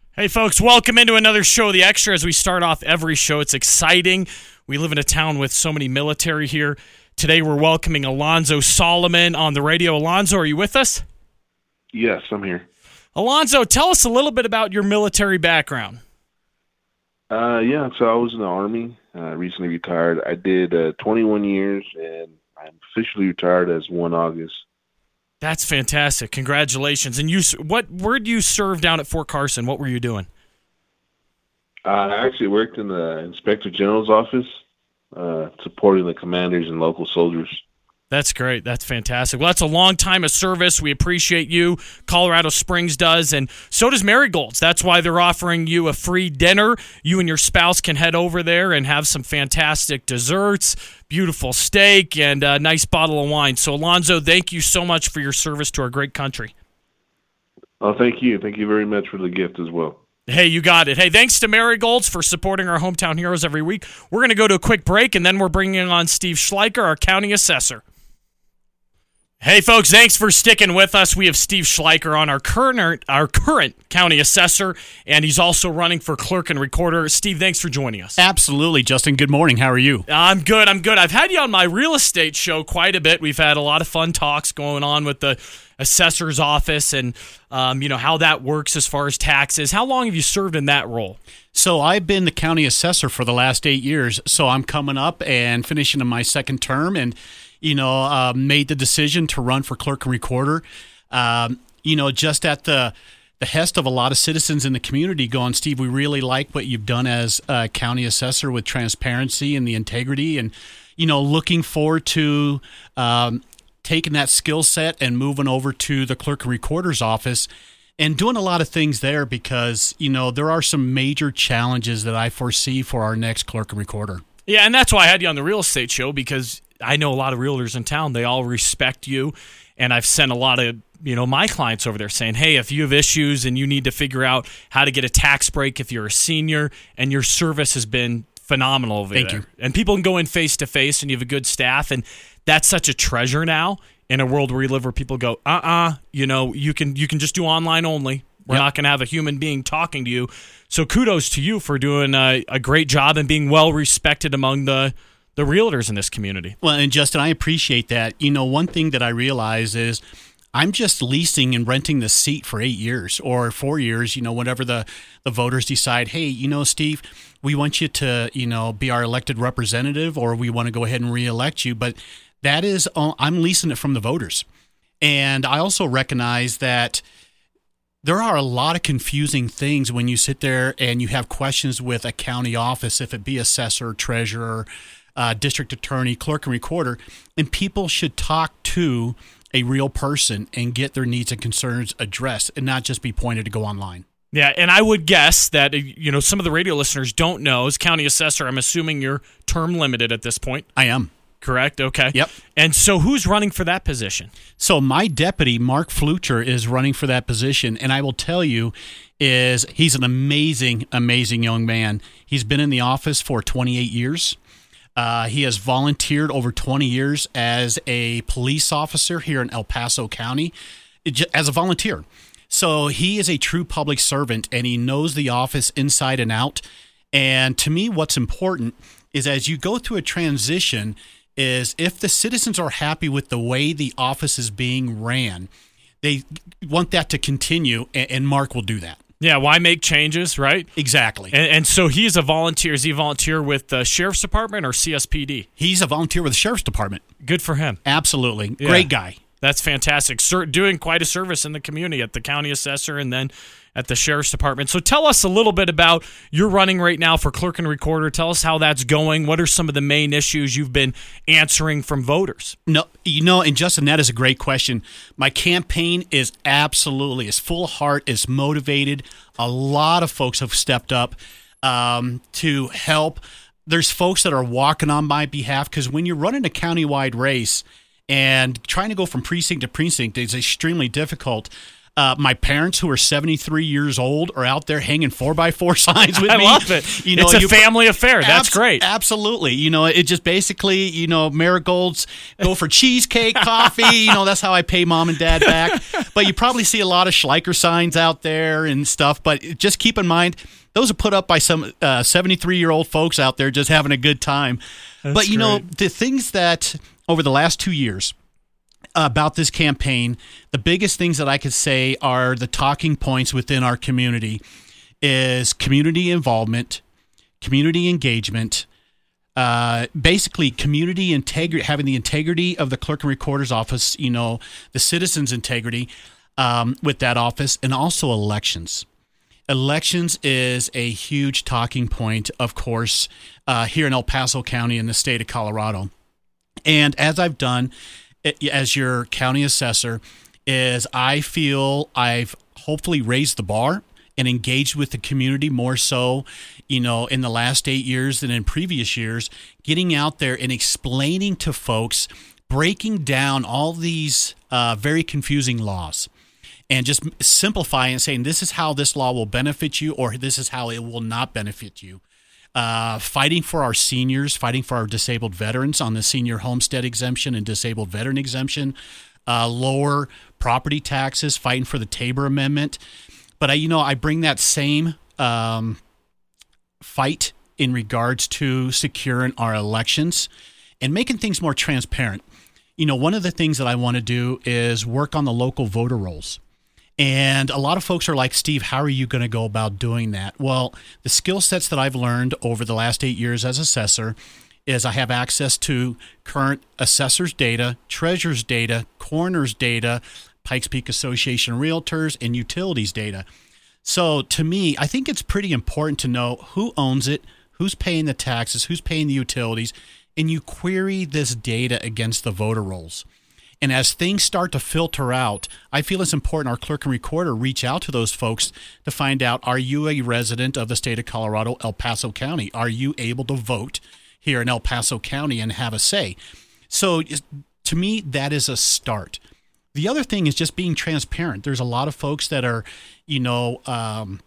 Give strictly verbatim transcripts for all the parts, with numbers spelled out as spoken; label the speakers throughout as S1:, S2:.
S1: Hey, folks, welcome into another show of The Extra. As we start off every show, it's exciting. We live in a town with so many military here. Today, we're welcoming Alonzo Solomon on the radio. Alonzo, are you with us?
S2: Yes, I'm here.
S1: Alonzo, tell us a little bit about your military background.
S2: Uh, yeah, so I was in the Army. I uh, recently retired. I did uh, twenty-one years, and I'm officially retired as one August.
S1: That's fantastic. Congratulations. And you, what? Where did you serve down at Fort Carson? What were you doing?
S2: Uh, I actually worked in the Inspector General's office, uh, supporting the commanders and local soldiers.
S1: That's great. That's fantastic. Well, that's a long time of service. We appreciate you. Colorado Springs does, and so does Marigold's. That's why they're offering you a free dinner. You and your spouse can head over there and have some fantastic desserts, beautiful steak, and a nice bottle of wine. So, Alonzo, thank you so much for your service to our great country.
S2: Oh, thank you. Thank you very much for the gift as well.
S1: Hey, you got it. Hey, thanks to Marigold's for supporting our hometown heroes every week. We're going to go to a quick break, and then we're bringing on Steve Schleicher, our county assessor. Hey, folks, thanks for sticking with us. We have Steve Schleicher on, our current, our current county assessor, and he's also running for clerk and recorder. Steve, thanks for joining us.
S3: Absolutely, Justin. Good morning. How are you?
S1: I'm good. I'm good. I've had you on my real estate show quite a bit. We've had a lot of fun talks going on with the assessor's office and, um, you know, how that works as far as taxes. How long have you served in that role?
S3: So I've been the county assessor for the last eight years, so I'm coming up and finishing in my second term, and you know, uh, made the decision to run for clerk and recorder, um, you know, just at the the hest of a lot of citizens in the community going, Steve, we really like what you've done as a county assessor with transparency and the integrity, and, you know, looking forward to um, taking that skill set and moving over to the clerk and recorder's office and doing a lot of things there because, you know, there are some major challenges that I foresee for our next clerk and recorder.
S1: Yeah, and that's why I had you on the real estate show, because I know a lot of realtors in town. They all respect you, and I've sent a lot of, you know, my clients over there saying, hey, if you have issues and you need to figure out how to get a tax break if you're a senior, and your service has been phenomenal over
S3: Thank
S1: there.
S3: you.
S1: And people can go in face-to-face, and you have a good staff, and that's such a treasure now in a world where we live where people go, uh-uh, you know, you can you can just do online only. We're
S3: Yep.
S1: not going to have a human being talking to you. So kudos to you for doing a, a great job and being well-respected among the the realtors in this community.
S3: Well, and Justin, I appreciate that. You know, one thing that I realize is I'm just leasing and renting the seat for eight years or four years, you know, whenever the, the voters decide, hey, you know, Steve, we want you to, you know, be our elected representative, or we want to go ahead and reelect you. But that is, I'm leasing it from the voters. And I also recognize that there are a lot of confusing things when you sit there and you have questions with a county office, if it be assessor, treasurer, Uh, district attorney, clerk, and recorder, and people should talk to a real person and get their needs and concerns addressed and not just be pointed to go online.
S1: Yeah, and I would guess that, you know, some of the radio listeners don't know, as county assessor, I'm assuming you're term limited at this point.
S3: I am.
S1: Correct? Okay.
S3: Yep.
S1: And so who's running for that position?
S3: So my deputy, Mark Flucher, is running for that position, and I will tell you, is he's an amazing, amazing young man. He's been in the office for twenty-eight years. Uh, he has volunteered over twenty years as a police officer here in El Paso County as a volunteer. So he is a true public servant, and he knows the office inside and out. And to me, what's important is as you go through a transition is if the citizens are happy with the way the office is being ran, they want that to continue, and Mark will do that.
S1: Yeah, why make changes, right?
S3: Exactly.
S1: And, and so he's a volunteer. Is he a volunteer with the Sheriff's Department or C S P D?
S3: He's a volunteer with the Sheriff's Department.
S1: Good for him.
S3: Absolutely.
S1: Yeah.
S3: Great guy.
S1: That's fantastic. Sir, doing quite a service in the community at the county assessor and then at the Sheriff's Department. So tell us a little bit about your running right now for clerk and recorder. Tell us how that's going. What are some of the main issues you've been answering from voters?
S3: No, you know, and Justin, that is a great question. My campaign is absolutely, is full of heart, is motivated. A lot of folks have stepped up um, to help. There's folks that are walking on my behalf because when you're running a countywide race and trying to go from precinct to precinct is extremely difficult. Uh, my parents, who are seventy-three years old, are out there hanging four by four signs with
S1: I
S3: me.
S1: I love it.
S3: You know,
S1: it's a
S3: you,
S1: family affair. That's
S3: abs-
S1: great.
S3: Absolutely. You know, it just basically, you know, marigolds go for cheesecake, coffee. You know, that's how I pay mom and dad back. But you probably see a lot of Schleicher signs out there and stuff. But just keep in mind, those are put up by some uh, seventy-three-year-old folks out there just having a good time.
S1: That's
S3: but, you
S1: great.
S3: know, the things that over the last two years, about this campaign, the biggest things that I could say are the talking points within our community is community involvement, community engagement, uh, basically community integrity, having the integrity of the clerk and recorder's office, you know, the citizens' integrity um, with that office, and also elections. Elections is a huge talking point, of course, uh, here in El Paso County in the state of Colorado. And as I've done, as your county assessor, is I feel I've hopefully raised the bar and engaged with the community more so, you know, in the last eight years than in previous years, getting out there and explaining to folks, breaking down all these uh, very confusing laws and just simplifying and saying, this is how this law will benefit you or this is how it will not benefit you. Uh, fighting for our seniors, fighting for our disabled veterans on the senior homestead exemption and disabled veteran exemption, uh, lower property taxes, fighting for the Tabor Amendment. But, I, you know, I bring that same um, fight in regards to securing our elections and making things more transparent. You know, one of the things that I want to do is work on the local voter rolls. And a lot of folks are like, Steve, how are you going to go about doing that? Well, the skill sets that I've learned over the last eight years as assessor is I have access to current assessor's data, treasurer's data, coroner's data, Pikes Peak Association realtors, and utilities data. So to me, I think it's pretty important to know who owns it, who's paying the taxes, who's paying the utilities, and you query this data against the voter rolls. And as things start to filter out, I feel it's important our clerk and recorder reach out to those folks to find out, are you a resident of the state of Colorado, El Paso County? Are you able to vote here in El Paso County and have a say? So to me, that is a start. The other thing is just being transparent. There's a lot of folks that are, you know, um,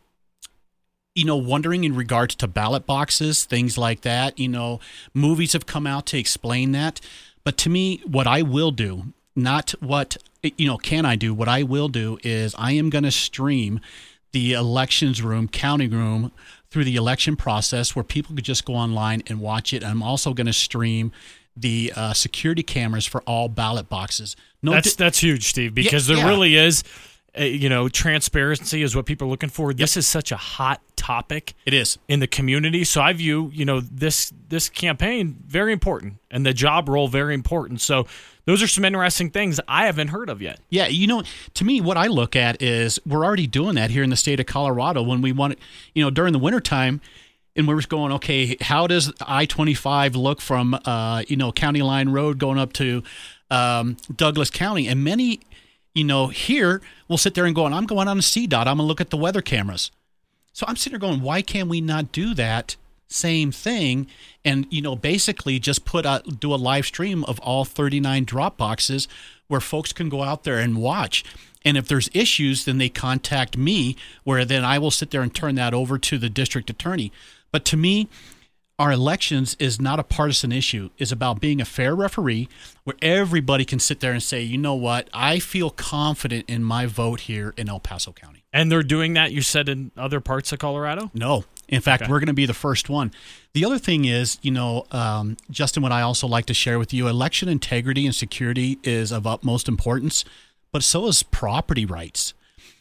S3: you know, wondering in regards to ballot boxes, things like that. You know, movies have come out to explain that. But to me, what I will do, not what, you know, can I do? What I will do is I am going to stream the elections room, counting room, through the election process where people could just go online and watch it. I'm also going to stream the uh, security cameras for all ballot boxes. No,
S1: that's
S3: di-
S1: that's huge, Steve, because
S3: yeah,
S1: there
S3: yeah.
S1: really is, uh, you know, transparency is what people are looking for. This yep. is such a hot topic.
S3: It is
S1: in the community. So I view, you know, this this campaign very important and the job role very important. So those are some interesting things I haven't heard of yet.
S3: Yeah, you know, to me, what I look at is we're already doing that here in the state of Colorado when we want, you know, during the wintertime, and we're just going, okay, how does I twenty-five look from, uh, you know, County Line Road going up to um, Douglas County? And many, you know, here will sit there and go, I'm going on a C DOT. I'm going to look at the weather cameras. So I'm sitting there going, why can't we not do that same thing and, you know, basically just put a, do a live stream of all thirty-nine drop boxes where folks can go out there and watch. And if there's issues, then they contact me, where then I will sit there and turn that over to the district attorney. But to me, our elections is not a partisan issue. It's about being a fair referee where everybody can sit there and say, you know what, I feel confident in my vote here in El Paso County.
S1: And they're doing that, you said, in other parts of Colorado?
S3: No. In fact,
S1: okay.
S3: we're going to be the first one. The other thing is, you know, um, Justin, what I also like to share with you, election integrity and security is of utmost importance, but so is property rights.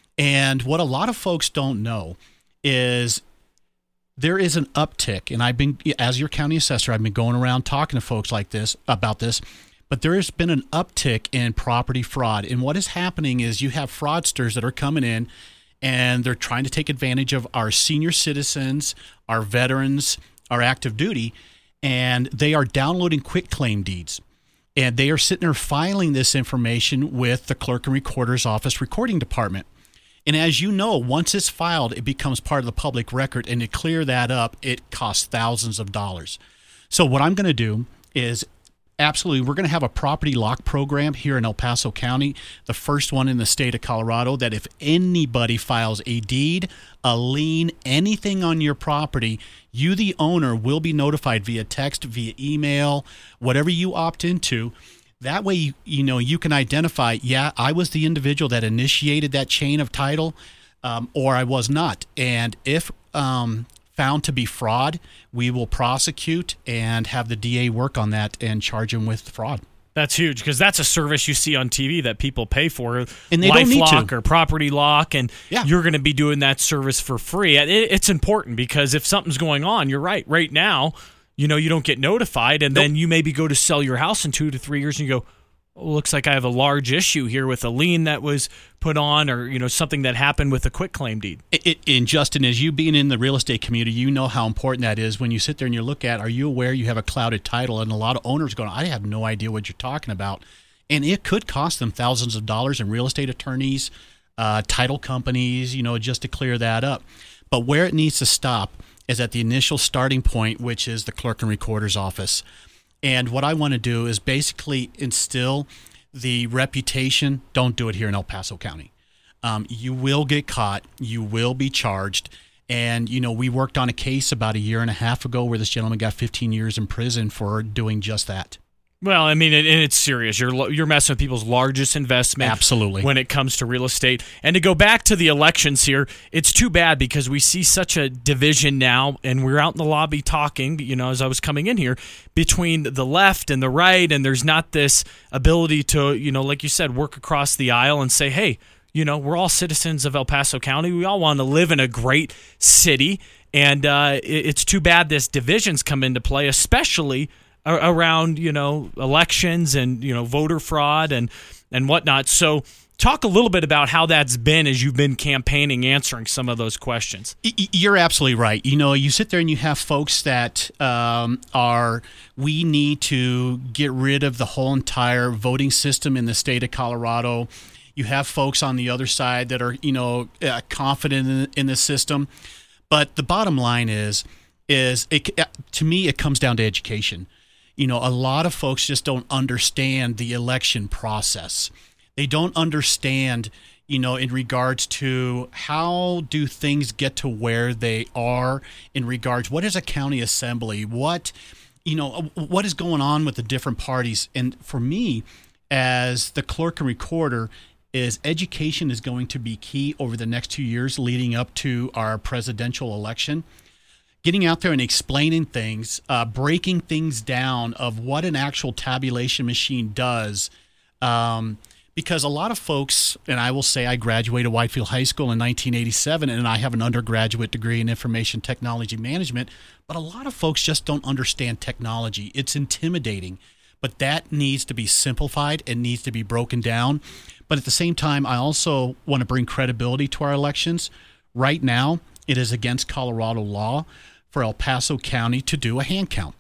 S3: And what a lot of folks don't know is there is an uptick, and I've been, as your county assessor, I've been going around talking to folks like this about this, but there has been an uptick in property fraud. And what is happening is you have fraudsters that are coming in and they're trying to take advantage of our senior citizens, our veterans, our active duty, and they are downloading quitclaim deeds. And they are sitting there filing this information with the clerk and recorder's office recording department. And as you know, once it's filed, it becomes part of the public record, and to clear that up, it costs thousands of dollars. So what I'm going to do is Absolutely. We're going to have a property lock program here in El Paso County, the first one in the state of Colorado, that if anybody files a deed, a lien, anything on your property, you, the owner, will be notified via text, via email, whatever you opt into. That way, you, you know, you can identify, yeah, I was the individual that initiated that chain of title, um, or I was not. And if um, found to be fraud, we will prosecute and have the D A work on that and charge him with fraud.
S1: That's huge, because that's a service you see on T V that people pay for,
S3: and they don't need
S1: LifeLock
S3: to.
S1: or Property Lock, and
S3: yeah.
S1: you're going to be doing that service for free. It, it's important, because if something's going on, you're right. Right now, you know, you don't get notified, and nope. then you maybe go to sell your house in two to three years, and you go, oh, looks like I have a large issue here with a lien that was put on, or, you know, something that happened with a quitclaim deed.
S3: It, it, and Justin, as you being in the real estate community, you know how important that is. When you sit there and you look at, are you aware you have a clouded title? And a lot of owners going, I have no idea what you're talking about. And it could cost them thousands of dollars in real estate attorneys, uh, title companies, you know, just to clear that up. But where it needs to stop is at the initial starting point, which is the clerk and recorder's office. And what I want to do is basically instill the reputation, don't do it here in El Paso County. Um, you will get caught. You will be charged. And, you know, we worked on a case about a year and a half ago where this gentleman got fifteen years in prison for doing just that.
S1: Well, I mean, and it's serious. You're you're messing with people's largest investment.
S3: Absolutely.
S1: When it comes to real estate. And to go back to the elections here, it's too bad, because we see such a division now, and we're out in the lobby talking, you know, as I was coming in here, between the left and the right, and there's not this ability to, you know, like you said, work across the aisle and say, hey, you know, we're all citizens of El Paso County. We all want to live in a great city, and uh, it's too bad this division's come into play, especially around, you know, elections and, you know, voter fraud and, and whatnot. So talk a little bit about how that's been as you've been campaigning, answering some of those questions.
S3: You're absolutely right. You know, you sit there and you have folks that um, are, we need to get rid of the whole entire voting system in the state of Colorado. You have folks on the other side that are, you know, uh, confident in, in the system. But the bottom line is, is it, to me, it comes down to education. You know, a lot of folks just don't understand the election process. They don't understand, you know, in regards to how do things get to where they are in regards, what is a county assembly? What, you know, what is going on with the different parties? And for me, as the clerk and recorder, is education is going to be key over the next two years leading up to our presidential election. Getting out there and explaining things, uh, breaking things down of what an actual tabulation machine does. Um, because a lot of folks, and I will say I graduated Whitefield High School in nineteen eighty-seven, and I have an undergraduate degree in information technology management, but a lot of folks just don't understand technology. It's intimidating, but that needs to be simplified. It needs to be broken down. But at the same time, I also want to bring credibility to our elections. Right now, it is against Colorado law for El Paso County to do a hand count.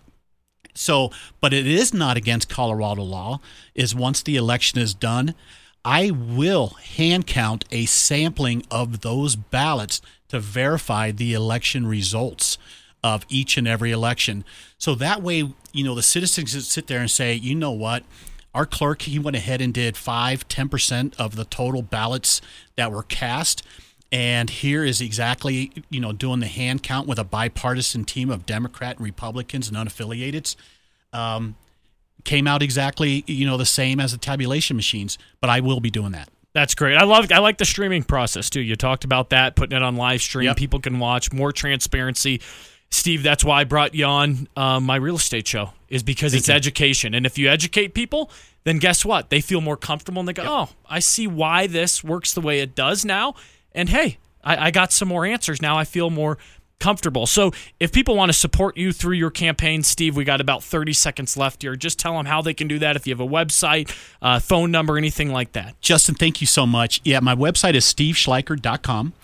S3: So, but it is not against Colorado law, is once the election is done, I will hand count a sampling of those ballots to verify the election results of each and every election. So that way, you know, the citizens sit there and say, you know what, our clerk, he went ahead and did five, ten percent of the total ballots that were cast. And here is exactly, you know, doing the hand count with a bipartisan team of Democrat and Republicans and unaffiliateds. Um, came out exactly, you know, the same as the tabulation machines, but I will be doing that.
S1: That's great. I love. I like the streaming process too. You talked about that, putting it on live stream.
S3: Yep.
S1: People can watch, more transparency. Steve, that's why I brought you on um, my real estate show, is because Thank it's you. education. And if you educate people, then guess what? They feel more comfortable and they go, yep. oh, I see why this works the way it does now. And hey, I, I got some more answers. Now I feel more comfortable. So if people want to support you through your campaign, Steve, we got about thirty seconds left here. Just tell them how they can do that. If you have a website, uh, phone number, anything like that.
S3: Justin, thank you so much. Yeah, my website is steve schleicher dot com.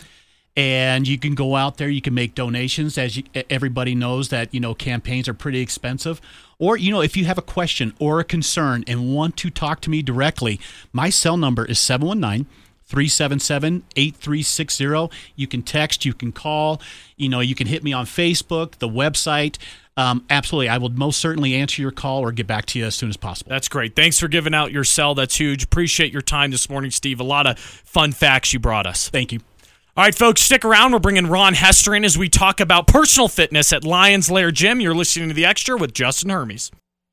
S3: And you can go out there, you can make donations. As you, everybody knows that, you know, campaigns are pretty expensive. Or, you know, if you have a question or a concern and want to talk to me directly, my cell number is seven one nine, three seven seven, eight three six zero. You can text, you can call, you know, you can hit me on Facebook, the website. Um, absolutely. I will most certainly answer your call or get back to you as soon as possible.
S1: That's great. Thanks for giving out your cell. That's huge. Appreciate your time this morning, Steve. A lot of fun facts you brought us.
S3: Thank you.
S1: All right, folks, stick around. We're bringing Ron Hester in as we talk about personal fitness at Lions Lair Gym. You're listening to The Extra with Justin Hermes.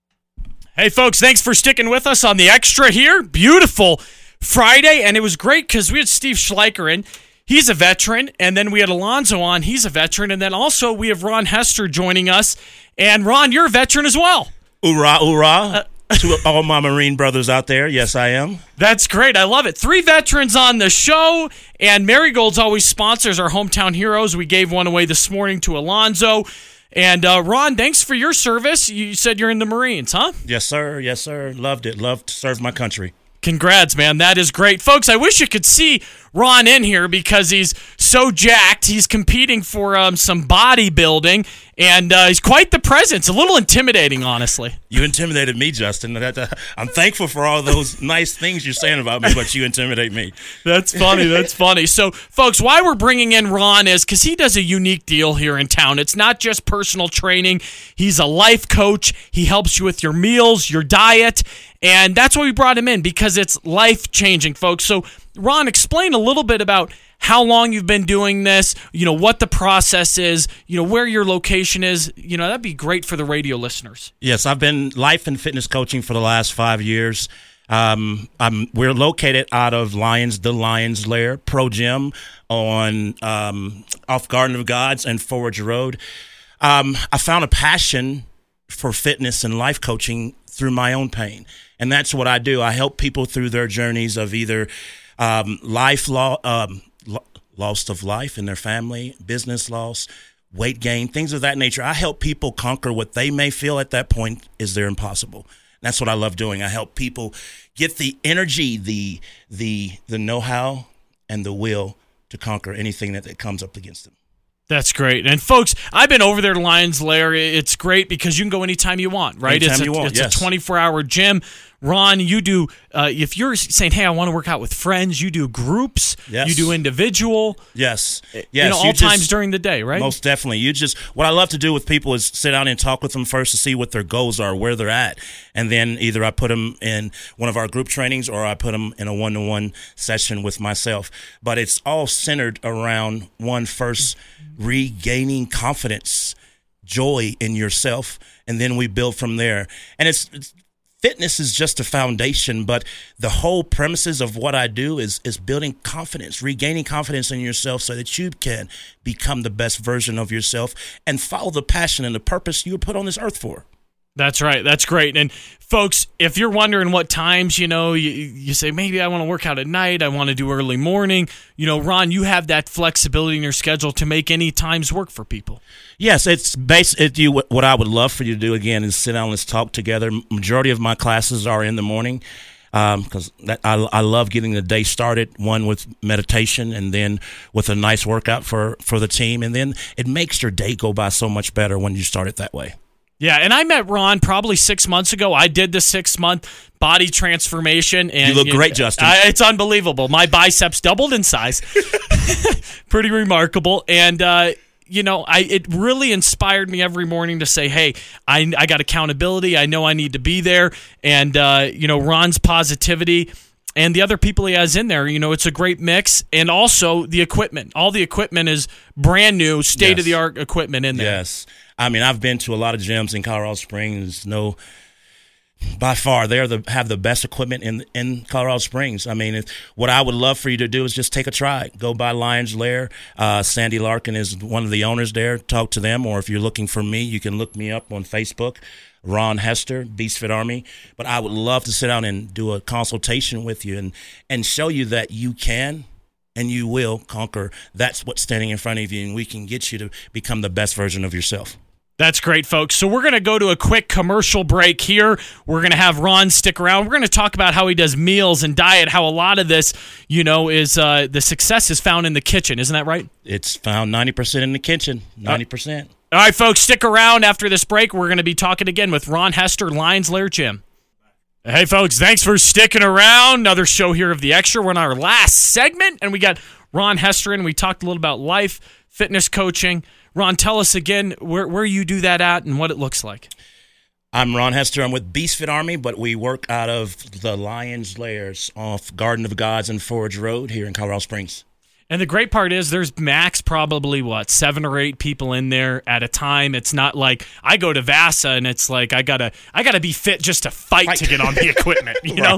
S1: Hey, folks, thanks for sticking with us on The Extra here. Beautiful Friday, and it was great because we had Steve Schleicher in. He's a veteran, and then we had Alonzo on. He's a veteran, and then also we have Ron Hester joining us. And, Ron, you're a veteran as well.
S4: Hoorah, hoorah. Uh, to all my Marine brothers out there, yes, I am.
S1: That's great. I love it. Three veterans on the show, and Marigold's always sponsors our Hometown Heroes. We gave one away this morning to Alonzo. And, uh, Ron, thanks for your service. You said you're in the Marines, huh?
S4: Yes, sir. Yes, sir. Loved it. Loved to serve my country.
S1: Congrats, man. That is great. Folks, I wish you could see Ron in here because he's so jacked. He's competing for um, some bodybuilding, and uh, he's quite the presence. A little intimidating, honestly.
S4: You intimidated me, Justin. I'm thankful for all those nice things you're saying about me, but you intimidate me.
S1: That's funny. That's funny. So, folks, why we're bringing in Ron is because he does a unique deal here in town. It's not just personal training. He's a life coach. He helps you with your meals, your diet, and that's why we brought him in, because it's life-changing, folks. So, Ron, explain a little bit about how long you've been doing this, you know, what the process is, you know, where your location is. You know, that'd be great for the radio listeners.
S4: Yes, I've been life and fitness coaching for the last five years. Um, I'm, we're located out of Lions, the Lions Lair Pro Gym on um, off Garden of Gods and Forge Road. Um, I found a passion for fitness and life coaching through my own pain. And that's what I do. I help people through their journeys of either um, life lo- um, lo- loss of life in their family, business loss, weight gain, things of that nature. I help people conquer what they may feel at that point is their impossible. That's what I love doing. I help people get the energy, the the the know-how, and the will to conquer anything that, that comes up against them.
S1: That's great. And, folks, I've been over there to Lions Lair. It's great because you can go anytime you want, right?
S4: Anytime
S1: it's a,
S4: you want,
S1: it's
S4: yes.
S1: a twenty-four hour gym. Ron, you do, uh, if you're saying, hey, I want to work out with friends, you do groups,
S4: yes.
S1: you do individual.
S4: Yes. yes.
S1: You know, all
S4: you
S1: times
S4: just,
S1: during the day, right?
S4: Most definitely. You just, what I love to do with people is sit down and talk with them first to see what their goals are, where they're at. And then either I put them in one of our group trainings or I put them in a one-to-one session with myself. But it's all centered around one, first regaining confidence, joy in yourself, and then we build from there. And it's, it's fitness is just a foundation, but the whole premises of what I do is is building confidence, regaining confidence in yourself so that you can become the best version of yourself and follow the passion and the purpose you were put on this earth for.
S1: That's right. That's great. And, folks, if you're wondering what times, you know, you, you say, maybe I want to work out at night, I want to do early morning, you know, Ron, you have that flexibility in your schedule to make any times work for people.
S4: Yes, it's based. It, you, what I would love for you to do, again, is sit down and let's talk together. Majority of my classes are in the morning because um, I, I love getting the day started, one with meditation and then with a nice workout for, for the team. And then it makes your day go by so much better when you start it that way.
S1: Yeah, and I met Ron probably six months ago. I did the six-month body transformation. And
S4: you look
S1: you
S4: great,
S1: know,
S4: Justin.
S1: I, it's unbelievable. My biceps doubled in size. Pretty remarkable. And, uh, you know, I it really inspired me every morning to say, hey, I, I got accountability. I know I need to be there. And, uh, you know, Ron's positivity and the other people he has in there, you know, it's a great mix. And also the equipment. All the equipment is brand new, state-of-the-art yes. equipment in there.
S4: Yes. I mean, I've been to a lot of gyms in Colorado Springs. No, by far, they the, have the best equipment in in Colorado Springs. I mean, it, what I would love for you to do is just take a try. Go by Lions Lair. Uh, Sandy Larkin is one of the owners there. Talk to them. Or if you're looking for me, you can look me up on Facebook, Ron Hester, Beast Fit Army. But I would love to sit down and do a consultation with you and, and show you that you can and you will conquer. That's what's standing in front of you, and we can get you to become the best version of yourself.
S1: That's great, folks. So we're going to go to a quick commercial break here. We're going to have Ron stick around. We're going to talk about how he does meals and diet, how a lot of this, you know, is uh, the success is found in the kitchen. Isn't that right?
S4: It's found ninety percent in the kitchen, ninety percent.
S1: All right, folks, stick around after this break. We're going to be talking again with Ron Hester, Lions Lair Gym. Hey, folks, thanks for sticking around. Another show here of The Extra. We're in our last segment, and we got Ron Hester in. We talked a little about life, fitness coaching. Ron, tell us again where, where you do that at and what it looks like.
S4: I'm Ron Hester. I'm with Beast Fit Army, but we work out of the Lions Lairs off Garden of Gods and Forge Road here in Colorado Springs.
S1: And the great part is there's max probably, what, seven or eight people in there at a time. It's not like I go to Vasa and it's like I got to I gotta be fit just to fight, fight. to get on the equipment, you know?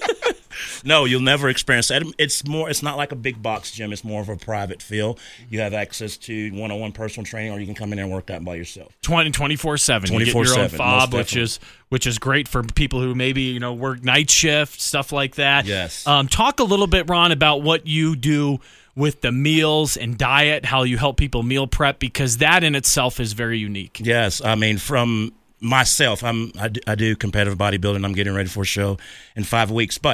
S4: No, you'll never experience that. It's more. It's not like a big box gym. It's more of a private feel. You have access to one-on-one personal training, or you can come in there and work out by yourself.
S1: twenty-four seven You get your own fob, which is which is great for people who maybe, you know, work night shift, stuff like that.
S4: Yes.
S1: Um, talk a little bit, Ron, about what you do with the meals and diet, how you help people meal prep, because that in itself is very unique.
S4: Yes, I mean, from myself, I'm I do, I do competitive bodybuilding. I'm getting ready for a show in five weeks, but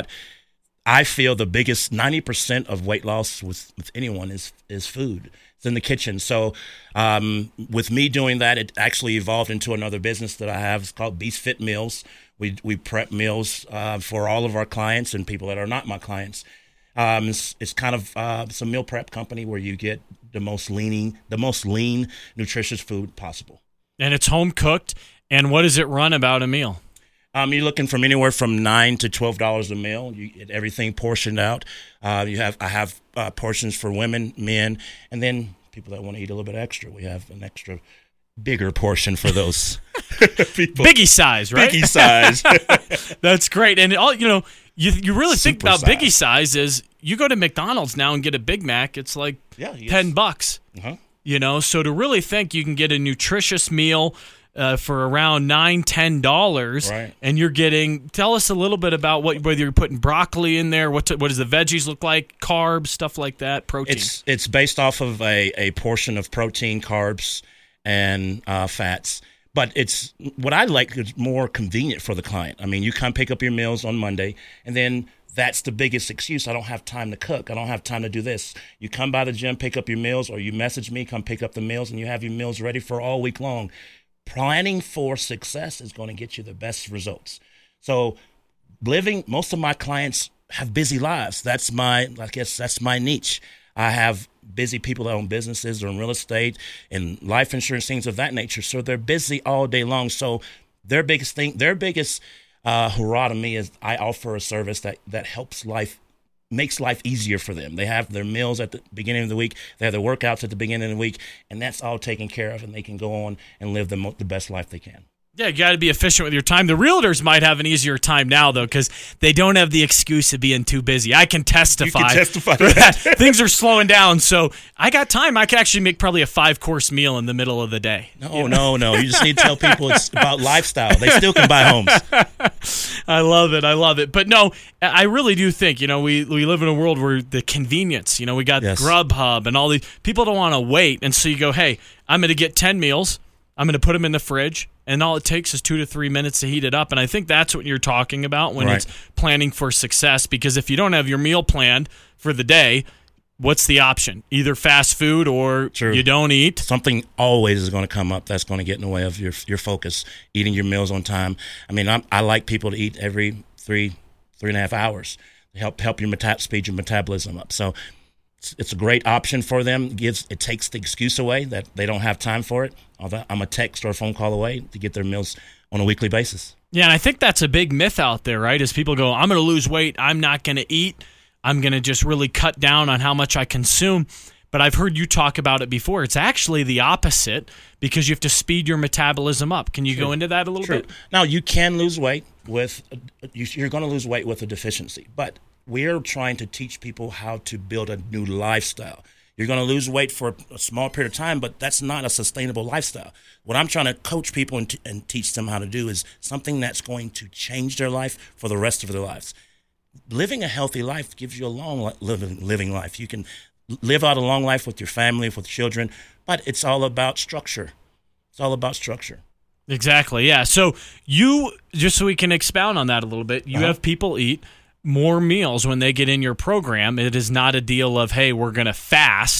S4: I feel the biggest ninety percent of weight loss with, with anyone is is food. It's in the kitchen. So um, with me doing that, it actually evolved into another business that I have. It's called Beast Fit Meals. We we prep meals uh, for all of our clients and people that are not my clients. Um, it's, it's kind of uh, it's a meal prep company where you get the most leaning, the most lean, nutritious food possible.
S1: And it's home cooked. And what does it run about a meal?
S4: Um, you're looking from anywhere from nine to twelve dollars a meal. You get everything portioned out. Uh, you have I have uh, portions for women, men, and then people that want to eat a little bit extra. We have an extra bigger portion for those people.
S1: Biggie size, right?
S4: Biggie size.
S1: That's great. And all you know, you you really
S4: Super
S1: think about
S4: size.
S1: biggie size is you go to McDonald's now and get a Big Mac. It's like
S4: Yeah, yes.
S1: ten bucks.
S4: Uh-huh.
S1: You know, so to really think you can get a nutritious meal Uh, for around nine, ten dollars,
S4: Right.
S1: and you're getting. Tell us a little bit about what whether you're putting broccoli in there. What to, what does the veggies look like? Carbs, stuff like that. Protein.
S4: It's it's based off of a, a portion of protein, carbs, and uh, fats. But it's what I like is more convenient for the client. I mean, you come pick up your meals on Monday, and then that's the biggest excuse. I don't have time to cook. I don't have time to do this. You come by the gym, pick up your meals, or you message me, come pick up the meals, and you have your meals ready for all week long. Planning for success is going to get you the best results. So living, most of my clients have busy lives. That's my, I guess that's my niche. I have busy people that own businesses or in real estate and life insurance, things of that nature. So they're busy all day long. So their biggest thing, their biggest uh, hurrah to me is I offer a service that, that helps life, makes life easier for them. They have their meals at the beginning of the week. They have their workouts at the beginning of the week, and that's all taken care of, and they can go on and live the, mo- the best life they can.
S1: Yeah, you got to be efficient with your time. The realtors might have an easier time now, though, because they don't have the excuse of being too busy. I can testify.
S4: You can testify
S1: to that. Things are slowing down, so I got time. I can actually make probably a five-course meal in the middle of the day.
S4: No, you know? no, no. You just need to tell people it's about lifestyle. They still can buy homes.
S1: I love it. I love it. But no, I really do think, you know, we, we live in a world where the convenience, you know, we got
S4: Yes.
S1: Grubhub and all these. People don't want to wait, and so you go, hey, I'm going to get ten meals. I'm going to put them in the fridge, and all it takes is two to three minutes to heat it up. And I think that's what you're talking about when
S4: Right.
S1: it's planning for success, because if you don't have your meal planned for the day, what's the option? Either fast food or
S4: True.
S1: you don't eat.
S4: Something always is going to come up that's going to get in the way of your your focus, eating your meals on time. I mean, I'm, I like people to eat every three, three and a half hours to help help your meta- speed your metabolism up. So it's, it's a great option for them. It gives it takes the excuse away that they don't have time for it. Although I'm a text or a phone call away to get their meals on a weekly basis.
S1: Yeah, and I think that's a big myth out there, right? Is people go, I'm going to lose weight, I'm not going to eat, I'm going to just really cut down on how much I consume. But I've heard you talk about it before. It's actually the opposite, because you have to speed your metabolism up. Can you
S4: True.
S1: go into that a little
S4: True.
S1: bit?
S4: Now, you can lose weight with, you're going to lose weight with a deficiency, but we're trying to teach people how to build a new lifestyle. You're going to lose weight for a small period of time, but that's not a sustainable lifestyle. What I'm trying to coach people and, t- and teach them how to do is something that's going to change their life for the rest of their lives. Living a healthy life gives you a long li- living, living life. You can live out a long life with your family, with children, but it's all about structure. It's all about structure.
S1: Exactly, yeah. So you, just so we can expound on that a little bit, you
S4: Uh-huh.
S1: have people eat more meals when they get in your program. It is not a deal of, hey, we're going to fast.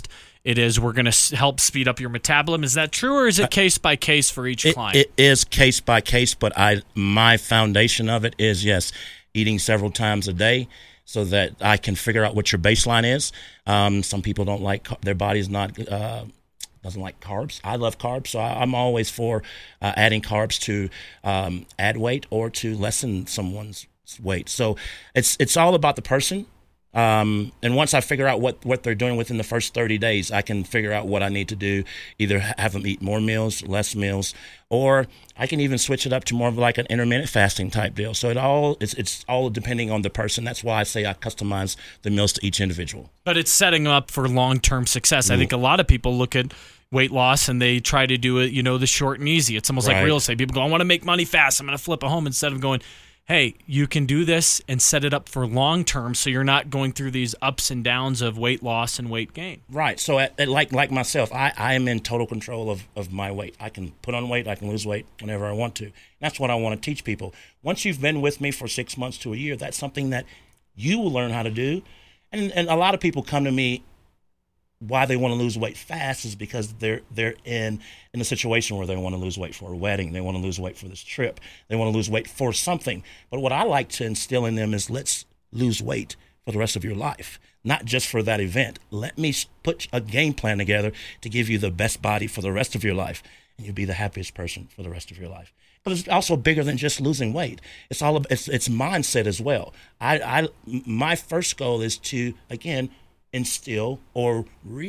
S1: it is we're going to help speed up your metabolism. Is that true, or is it case by case for each
S4: it,
S1: client?
S4: It is case by case, but I my foundation of it is, yes, eating several times a day so that I can figure out what your baseline is. Um, some people don't like, their body's not, uh, doesn't like carbs. I love carbs, so I, I'm always for uh, adding carbs to um, add weight or to lessen someone's weight. So it's it's all about the person. Um, and once I figure out what, what they're doing within the first thirty days, I can figure out what I need to do, either have them eat more meals, less meals, or I can even switch it up to more of like an intermittent fasting type deal. So it all it's, it's all depending on the person. That's why I say I customize the meals to each individual.
S1: But it's setting up for long-term success. Mm. I think a lot of people look at weight loss and they try to do it, you know, the short and easy. It's almost right. like real estate. People go, I want to make money fast. I'm going to flip a home, instead of going, hey, you can do this and set it up for long term, so you're not going through these ups and downs of weight loss and weight gain.
S4: Right. So at, at like like myself, I, I am in total control of, of my weight. I can put on weight, I can lose weight whenever I want to. And that's what I want to teach people. Once you've been with me for six months to a year, that's something that you will learn how to do. And and a lot of people come to me, why they want to lose weight fast is because they're they're in in a situation where they want to lose weight for a wedding, they want to lose weight for this trip, they want to lose weight for something. But what I like to instill in them is, let's lose weight for the rest of your life, not just for that event. Let me put a game plan together to give you the best body for the rest of your life, and you'll be the happiest person for the rest of your life. But it's also bigger than just losing weight. It's all about, it's, it's mindset as well. I, I my first goal is to, again, instill or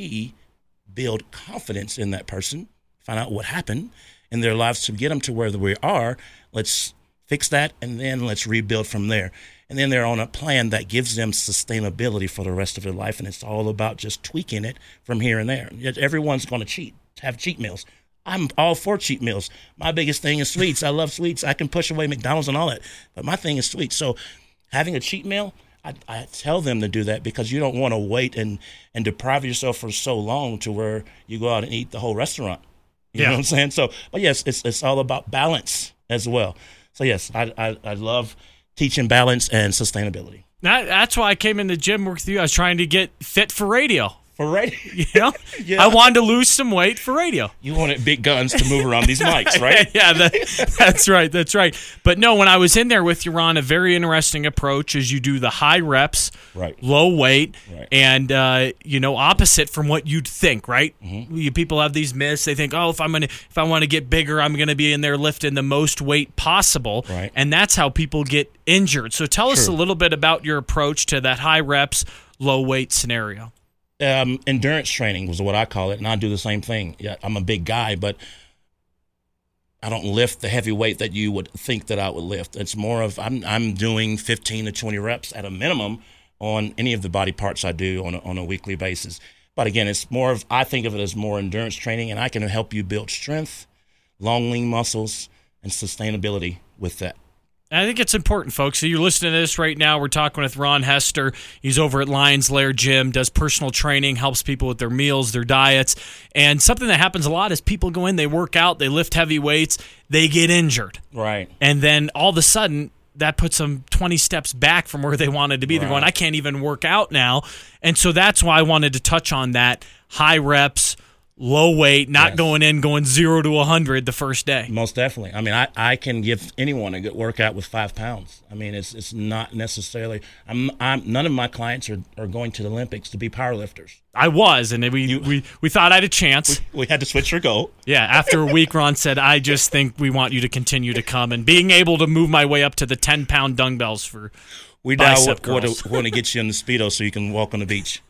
S4: rebuild confidence in that person, find out what happened in their lives to get them to where we are. Let's fix that, and then let's rebuild from there. And then they're on a plan that gives them sustainability for the rest of their life, and it's all about just tweaking it from here and there. Everyone's going to cheat, have cheat meals. I'm all for cheat meals. My biggest thing is sweets. I love sweets. I can push away McDonald's and all that, but my thing is sweets. So having a cheat meal, I, I tell them to do that, because you don't want to wait and, and deprive yourself for so long to where you go out and eat the whole restaurant. You yeah. know what I'm saying? So, but yes, it's it's all about balance as well. So yes, I I, I love teaching balance and sustainability.
S1: That, that's why I came in the gym with you. I was trying to get fit for radio.
S4: For radio?
S1: You know? Yeah. I wanted to lose some weight for radio.
S4: You wanted big guns to move around these mics, right?
S1: yeah, that, that's right. That's right. But no, when I was in there with you, Ron, a very interesting approach is you do the high reps,
S4: right.
S1: low weight,
S4: right.
S1: and, uh, you know, opposite from what you'd think, right?
S4: Mm-hmm.
S1: You, people have these myths. They think, oh, if I'm gonna, if I want to get bigger, I'm going to be in there lifting the most weight possible.
S4: Right.
S1: And that's how people get injured. So tell
S4: True.
S1: us a little bit about your approach to that high reps, low weight scenario.
S4: Um, endurance training was what I call it, and I do the same thing. Yeah, I'm a big guy, but I don't lift the heavy weight that you would think that I would lift. It's more of I'm I'm doing fifteen to twenty reps at a minimum on any of the body parts I do on a, on a weekly basis. But again, it's more of, I think of it as more endurance training, and I can help you build strength, long, lean muscles, and sustainability with that.
S1: I think it's important, folks. So you're listening to this right now. We're talking with Ron Hester. He's over at Lions Lair Gym, does personal training, helps people with their meals, their diets. And something that happens a lot is people go in, they work out, they lift heavy weights, they get injured.
S4: Right.
S1: And then all of a sudden, that puts them twenty steps back from where they wanted to be. Right. They're going, I can't even work out now. And so that's why I wanted to touch on that. High reps, low weight, not yes. going in, going zero to one hundred the first day.
S4: Most definitely. I mean, I, I can give anyone a good workout with five pounds. I mean, it's it's not necessarily I'm, – I'm, none of my clients are, are going to the Olympics to be powerlifters.
S1: I was, and we you, we, we thought I had a chance.
S4: We, we had to switch your goal.
S1: Yeah, after a week, Ron said, I just think we want you to continue to come. And being able to move my way up to the ten-pound dumbbells for
S4: we
S1: bicep
S4: now
S1: curls.
S4: want to get you in the Speedo so you can walk on the beach.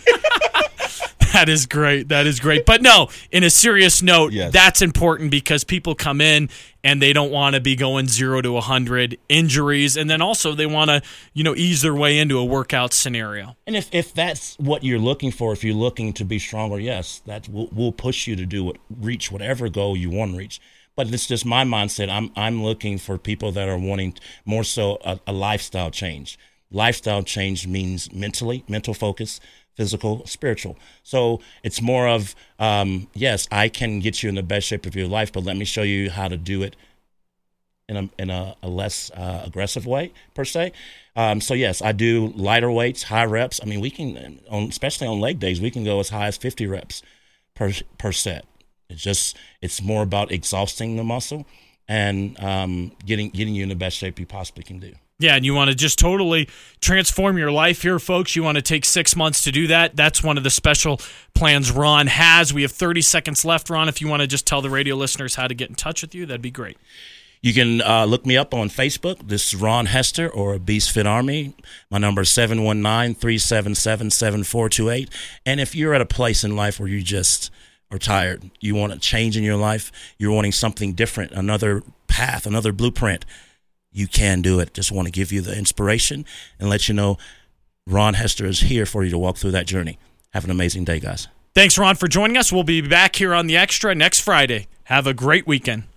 S1: That is great. That is great. But no, in a serious note,
S4: yes.
S1: that's important because people come in and they don't want to be going zero to one hundred, injuries, and then also they want to, you know, ease their way into a workout scenario.
S4: And if, if that's what you're looking for, if you're looking to be stronger, yes, that will we'll push you to do what, reach whatever goal you want to reach. But it's just my mindset. I'm I'm looking for people that are wanting more so a, a lifestyle change. Lifestyle change means mentally, mental focus, physical, spiritual. So it's more of, um, yes, I can get you in the best shape of your life, but let me show you how to do it in a in a, a less uh, aggressive way per se. Um, so yes, I do lighter weights, high reps. I mean, we can, on, especially on leg days, we can go as high as fifty reps per per set. It's just it's more about exhausting the muscle and um, getting getting you in the best shape you possibly can do.
S1: Yeah, and you want to just totally transform your life here, folks. You want to take six months to do that. That's one of the special plans Ron has. We have thirty seconds left, Ron. If you want to just tell the radio listeners how to get in touch with you, that'd be great.
S4: You can uh, look me up on Facebook. This is Ron Hester or Beast Fit Army. My number is seven one nine, three seven seven, seven four two eight. And if you're at a place in life where you just are tired, you want a change in your life, you're wanting something different, another path, another blueprint, you can do it. Just want to give you the inspiration and let you know Ron Hester is here for you to walk through that journey. Have an amazing day, guys.
S1: Thanks, Ron, for joining us. We'll be back here on The Extra next Friday. Have a great weekend.